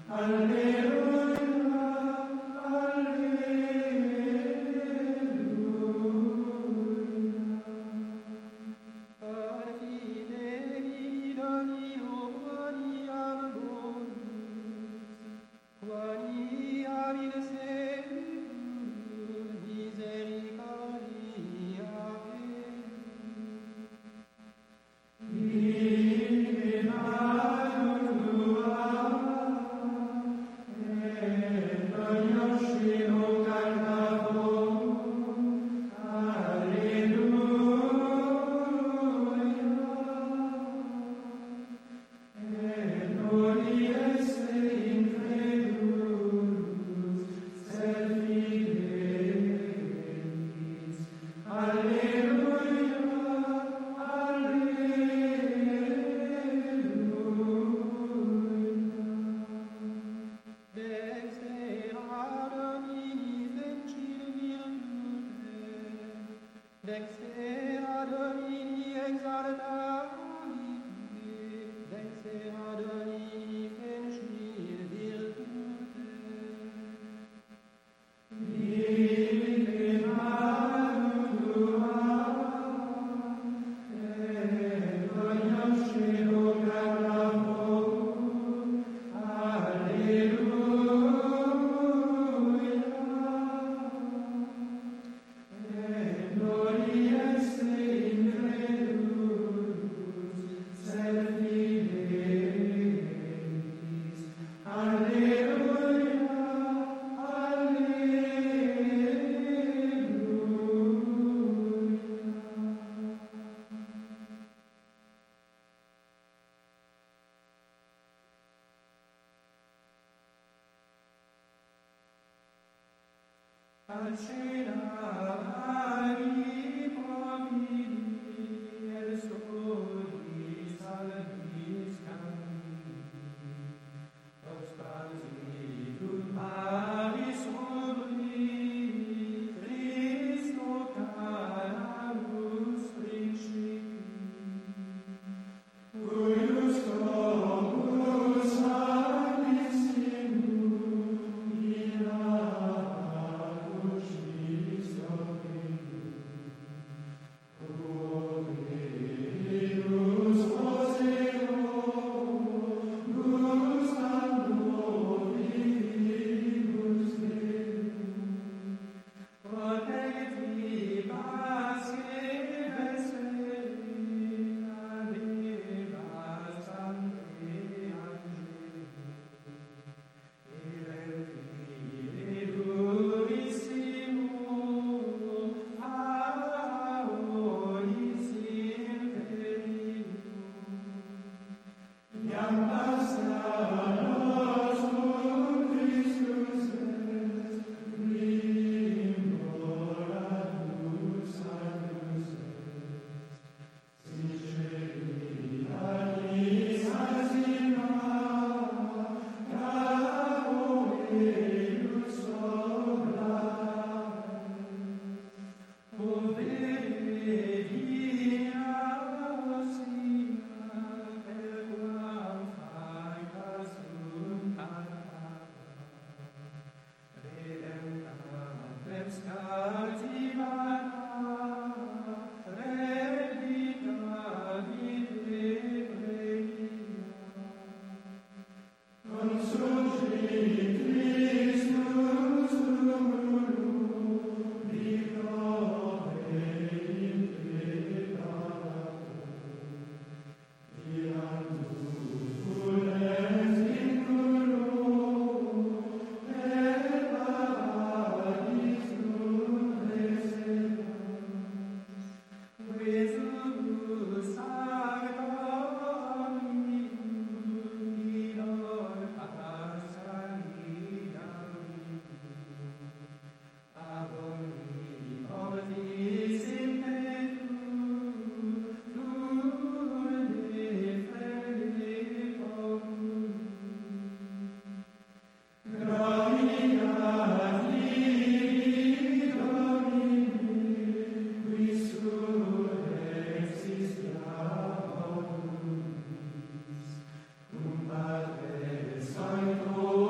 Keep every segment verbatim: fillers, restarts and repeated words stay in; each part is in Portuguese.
Sancto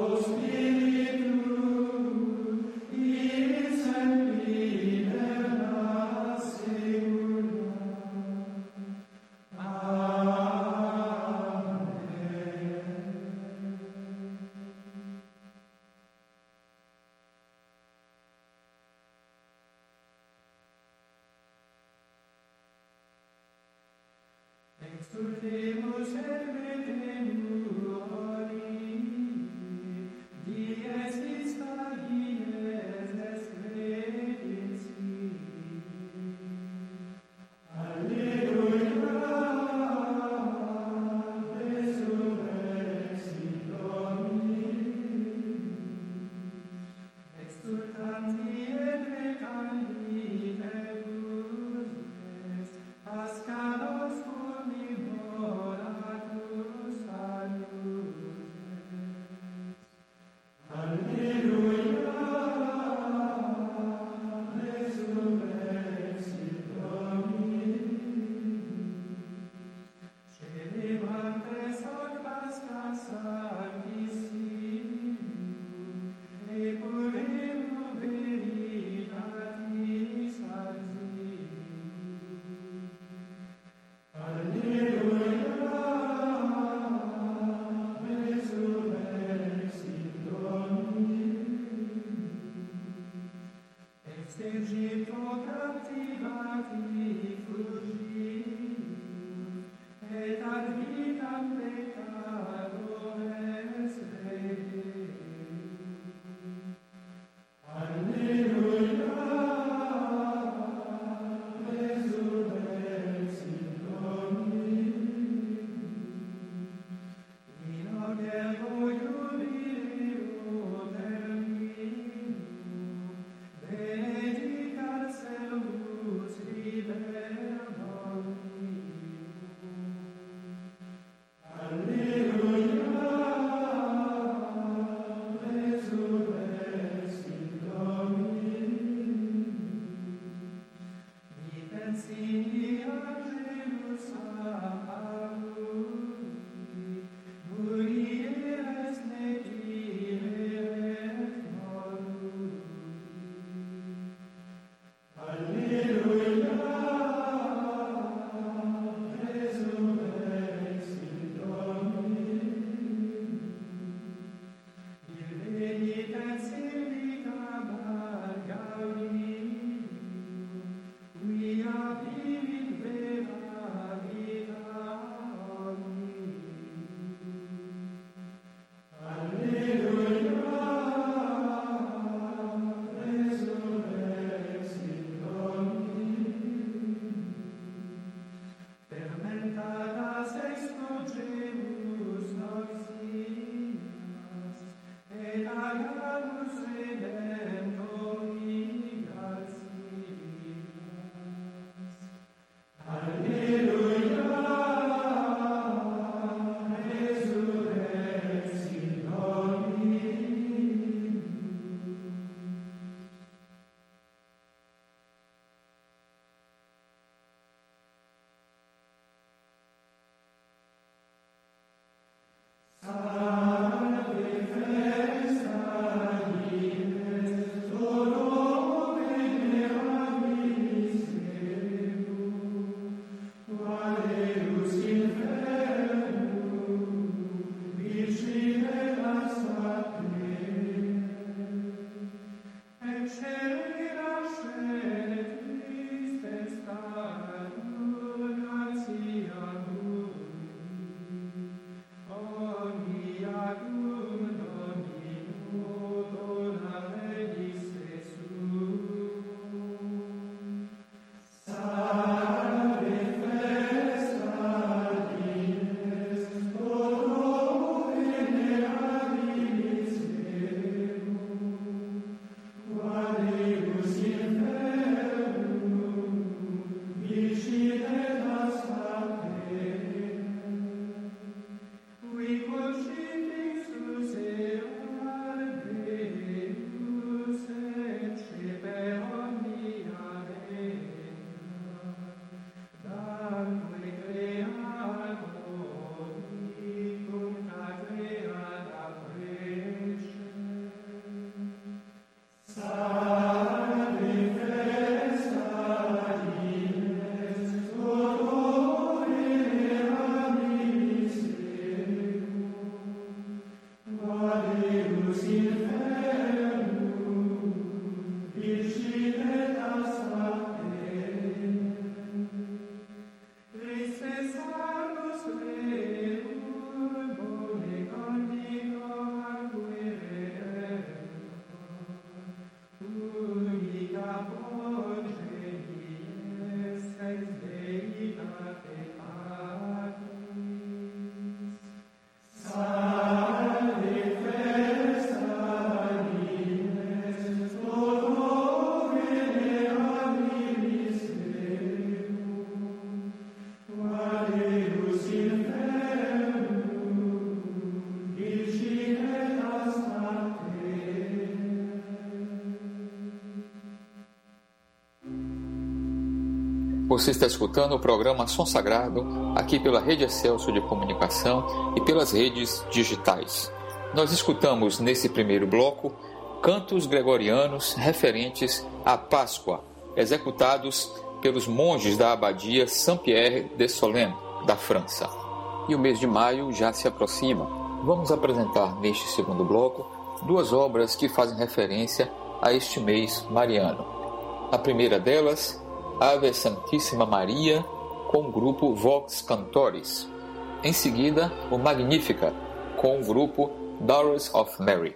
Você está escutando o programa Som Sagrado, aqui pela Rede Excelsior de Comunicação e pelas redes digitais. Nós escutamos nesse primeiro bloco cantos gregorianos referentes à Páscoa, executados pelos monges da abadia Saint-Pierre de Solesmes, da França. E o mês de maio já se aproxima. Vamos apresentar neste segundo bloco duas obras que fazem referência a este mês mariano. A primeira delas, Ave Santíssima Maria, com o grupo Vox Cantoris. Em seguida, o Magnificat, com o grupo Daughters of Mary.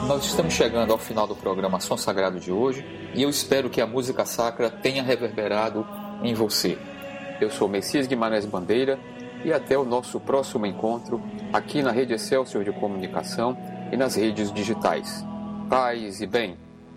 nós estamos chegando ao final do programa Som Sagrado de hoje e eu espero que a música sacra tenha reverberado em você. Eu sou Messias Guimarães Bandeira e até o nosso próximo encontro aqui na Rede Excelsior de Comunicação e nas redes digitais. Paz e bem.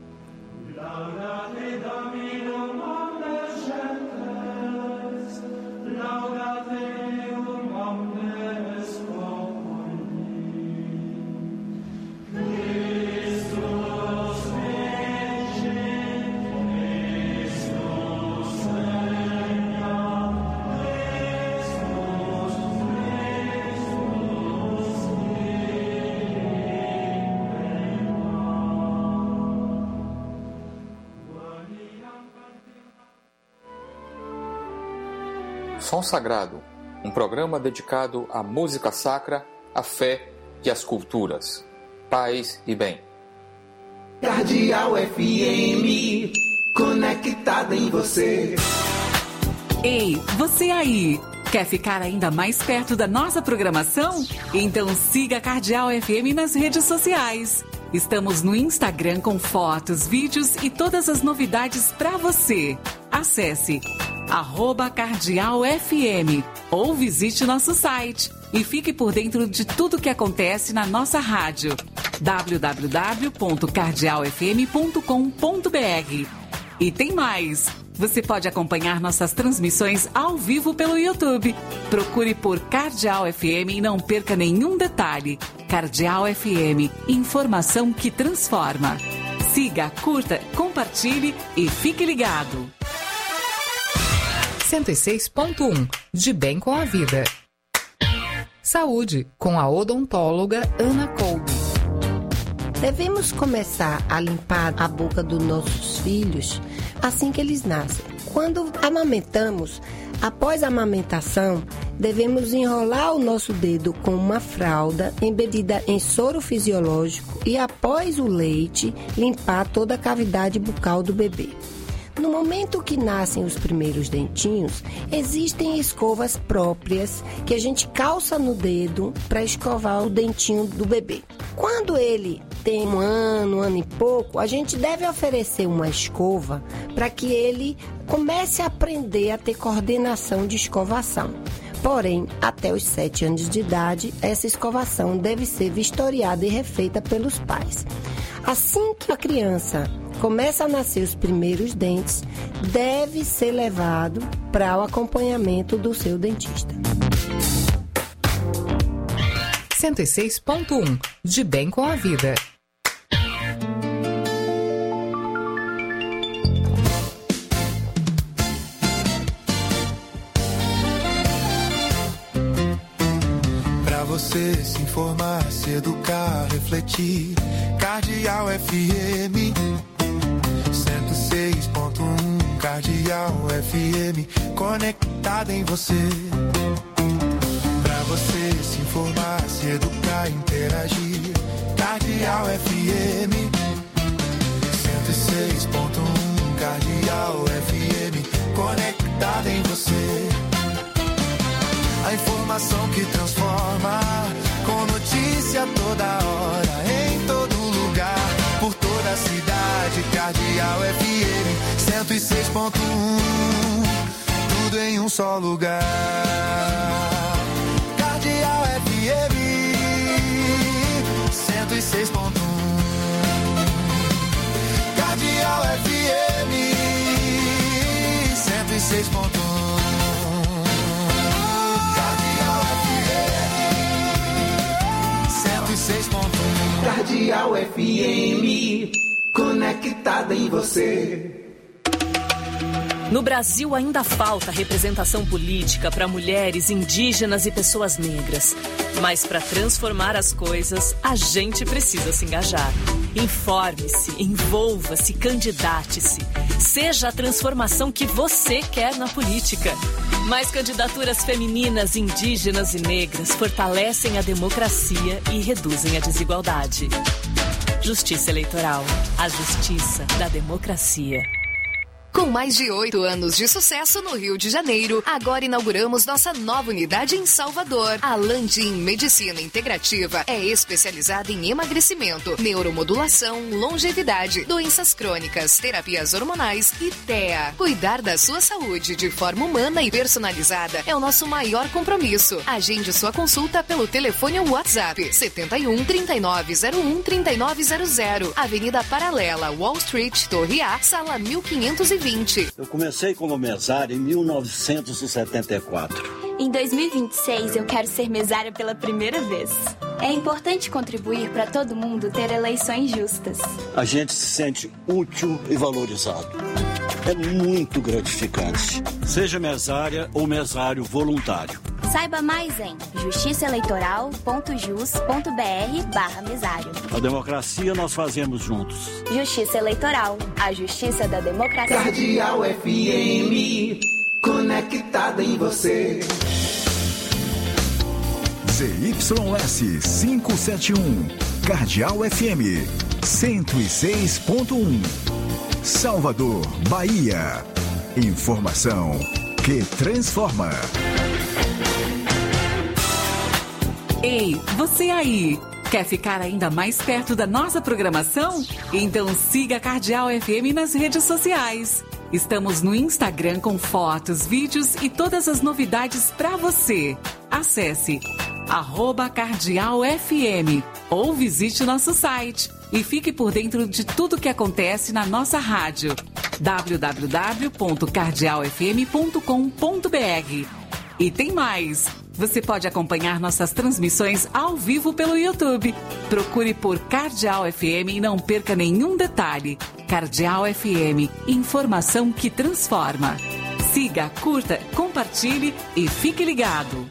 Som Sagrado, um programa dedicado à música sacra, à fé e às culturas. Paz e bem. Cardeal F M, conectada em você. Ei, você aí, quer ficar ainda mais perto da nossa programação? Então siga a Cardeal F M nas redes sociais. Estamos no Instagram com fotos, vídeos e todas as novidades para você. Acesse arroba Cardeal F M ou visite nosso site e fique por dentro de tudo que acontece na nossa rádio w w w ponto cardeal f m ponto com ponto b r. E tem mais! Você pode acompanhar nossas transmissões ao vivo pelo YouTube. Procure por Cardeal F M e não perca nenhum detalhe. Cardeal F M, informação que transforma. Siga, curta, compartilhe e fique ligado. cento e seis ponto um, de bem com a vida. Saúde, com a odontóloga Ana Kolbe. Devemos começar a limpar a boca dos nossos filhos assim que eles nascem. Quando amamentamos, após a amamentação, devemos enrolar o nosso dedo com uma fralda embebida em soro fisiológico e, após o leite, limpar toda a cavidade bucal do bebê. No momento que nascem os primeiros dentinhos, existem escovas próprias que a gente calça no dedo para escovar o dentinho do bebê. Quando ele tem um ano, um ano e pouco, a gente deve oferecer uma escova para que ele comece a aprender a ter coordenação de escovação. Porém, até os sete anos de idade, essa escovação deve ser vistoriada e refeita pelos pais. Assim que a criança começa a nascer os primeiros dentes, deve ser levado para o acompanhamento do seu dentista. cento e seis ponto um, de bem com a vida. Pra você se informar, se educar, refletir, Cardeal F M cento e seis ponto um, Cardeal F M, conectada em você. Pra você se informar, se educar, interagir, Cardeal F M cento e seis ponto um, Cardeal F M, conectada em você. A informação que transforma, com notícia toda hora, em todo lugar, por toda a cidade. Cardeal F M cento e seis ponto um, tudo em um só lugar. Cardeal F M cento e seis ponto um, Cardeal F M cento e seis ponto um. Cardeal F M, conectada em você. No Brasil ainda falta representação política para mulheres, indígenas e pessoas negras. Mas para transformar as coisas, a gente precisa se engajar. Informe-se, envolva-se, candidate-se. Seja a transformação que você quer na política. Mais candidaturas femininas, indígenas e negras fortalecem a democracia e reduzem a desigualdade. Justiça Eleitoral. A justiça da democracia. Com mais de oito anos de sucesso no Rio de Janeiro, agora inauguramos nossa nova unidade em Salvador. A Landim Medicina Integrativa é especializada em emagrecimento, neuromodulação, longevidade, doenças crônicas, terapias hormonais e T E A. Cuidar da sua saúde de forma humana e personalizada é o nosso maior compromisso. Agende sua consulta pelo telefone ou WhatsApp setenta e um, trinta e nove zero um, trinta e nove zero zero, Avenida Paralela, Wall Street, Torre A, sala mil quinhentos e vinte. Eu comecei como mesário em mil novecentos e setenta e quatro. Em dois mil e vinte e seis, eu quero ser mesária pela primeira vez. É importante contribuir para todo mundo ter eleições justas. A gente se sente útil e valorizado. É muito gratificante. Seja mesária ou mesário voluntário. Saiba mais em justiçaeleitoral ponto jus ponto br barra mesário. A democracia nós fazemos juntos. Justiça Eleitoral, a justiça da democracia. Cardeal F M, conectada em você. Z Y S quinhentos e setenta e um, Cardeal F M, cento e seis ponto um. Salvador, Bahia. Informação que transforma. Ei, você aí! Quer ficar ainda mais perto da nossa programação? Então siga a Cardeal F M nas redes sociais. Estamos no Instagram com fotos, vídeos e todas as novidades para você. Acesse arroba Cardeal F M ou visite nosso site e fique por dentro de tudo que acontece na nossa rádio. w w w ponto cardeal f m ponto com ponto b r. E tem mais! Você pode acompanhar nossas transmissões ao vivo pelo YouTube. Procure por Cardeal F M e não perca nenhum detalhe. Cardeal F M, informação que transforma. Siga, curta, compartilhe e fique ligado.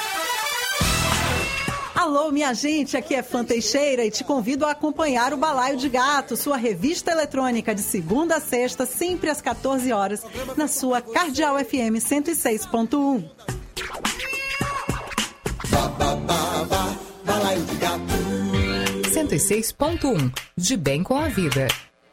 Alô, minha gente, aqui é Fã Teixeira e te convido a acompanhar o Balaio de Gato, sua revista eletrônica de segunda a sexta, sempre às quatorze horas, na sua Cardeal F M cento e seis ponto um. cento e seis ponto um, de bem com a vida.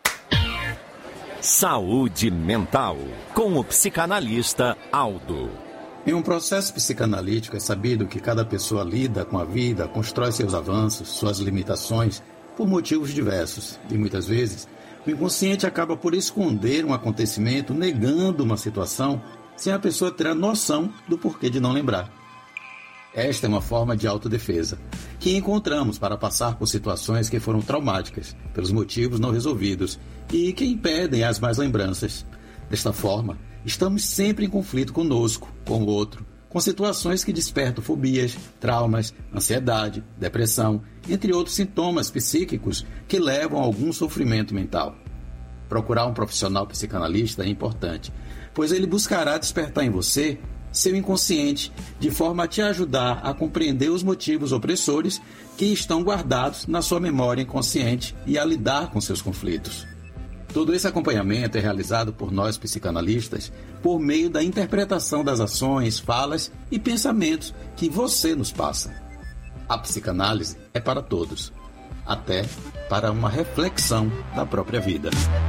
Saúde mental, com o psicanalista Aldo. Em um processo psicanalítico é sabido que cada pessoa lida com a vida, constrói seus avanços, suas limitações, por motivos diversos. E muitas vezes, o inconsciente acaba por esconder um acontecimento, negando uma situação, sem a pessoa ter a noção do porquê de não lembrar. Esta é uma forma de autodefesa, que encontramos para passar por situações que foram traumáticas, pelos motivos não resolvidos, e que impedem as más lembranças. Desta forma, estamos sempre em conflito conosco, com o outro, com situações que despertam fobias, traumas, ansiedade, depressão, entre outros sintomas psíquicos que levam a algum sofrimento mental. Procurar um profissional psicanalista é importante, pois ele buscará despertar em você seu inconsciente, de forma a te ajudar a compreender os motivos opressores que estão guardados na sua memória inconsciente e a lidar com seus conflitos. Todo esse acompanhamento é realizado por nós psicanalistas por meio da interpretação das ações, falas e pensamentos que você nos passa. A psicanálise é para todos, até para uma reflexão da própria vida.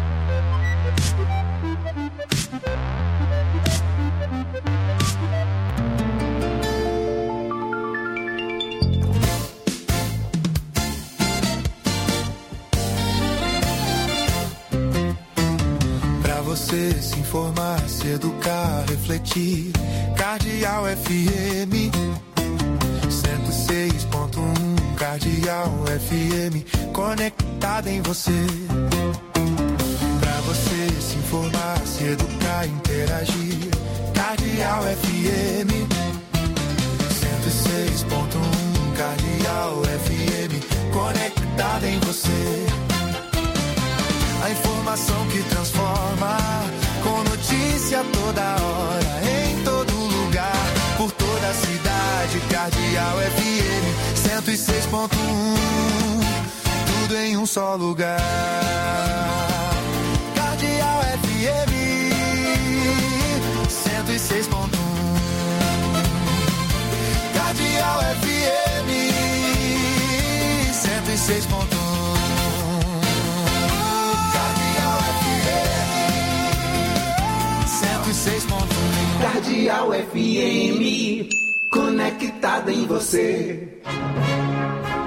Você se informar, se educar, refletir. Cardeal F M cento e seis ponto um. Cardeal F M, conectada em você. Pra você se informar, se educar, interagir. Cardeal F M cento e seis ponto um. Cardeal F M, conectada em você. A informação que transforma, com notícia toda hora, em todo lugar, por toda a cidade. Cardeal F M cento e seis ponto um, tudo em um só lugar. Cardeal F M cento e seis ponto um, Cardeal F M cento e seis ponto um. Cardeal F M, conectada em você.